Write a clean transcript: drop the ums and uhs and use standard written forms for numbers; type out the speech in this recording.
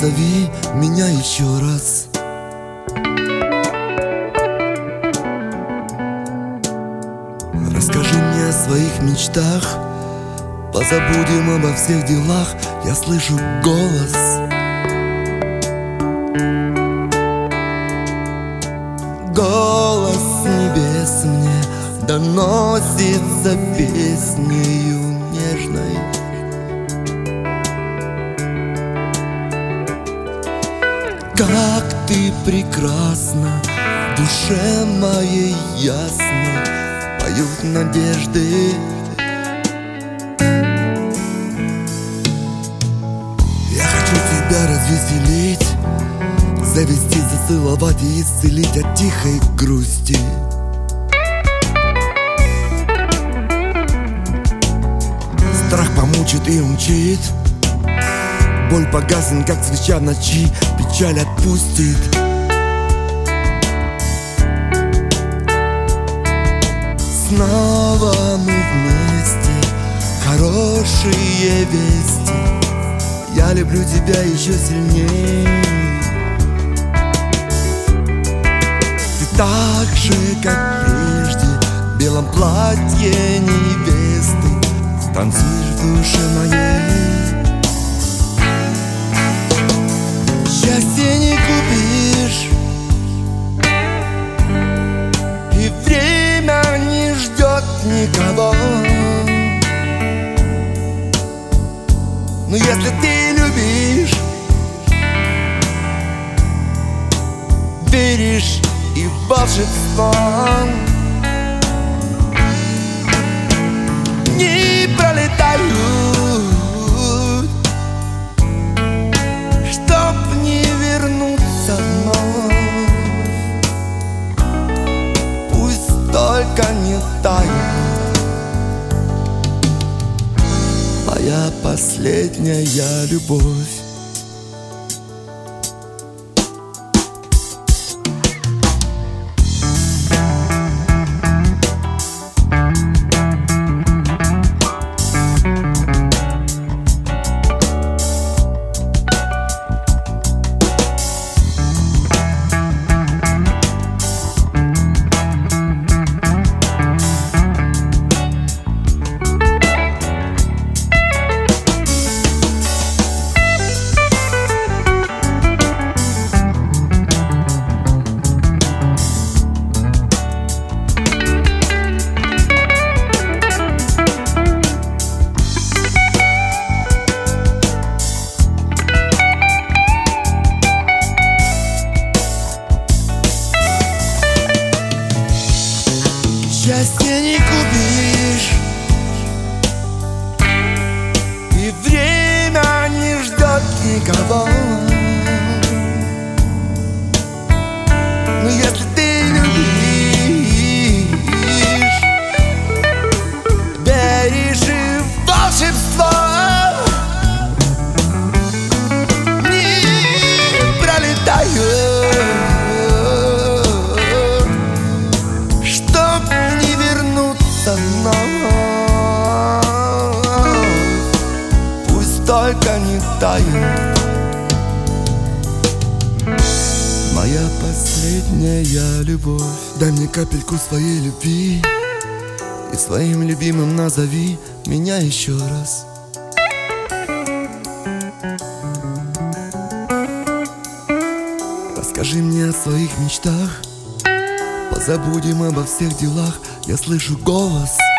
назови меня еще раз. Расскажи мне о своих мечтах, позабудем обо всех делах. Я слышу голос. Голос с небес мне доносится песнею нежной. Как ты прекрасна, в душе моей ясной поют надежды. Я хочу тебя развеселить, завести, зацеловать и исцелить от тихой грусти. Страх помучит и умчит, боль погаснет, как свеча в ночи, печаль отпустит. Снова мы вместе, хорошие вести. Я люблю тебя еще сильней. Ты так же, как прежде, в белом платье невесты, танцуешь в душе моей. Счастье не купишь, и время не ждет никого. Но если ты любишь, веришь и в волшебство, не пролетают, чтоб не вернуться вновь. Пусть только не тают. Моя последняя любовь. Счастье не купишь, и время не ждет никого. Но если ты любишь, веришь и в волшебство, не пролетают, пусть только не тают. Моя последняя любовь. Дай мне капельку своей любви, и своим любимым назови меня еще раз. Расскажи мне о своих мечтах, позабудем обо всех делах. Я слышу голос.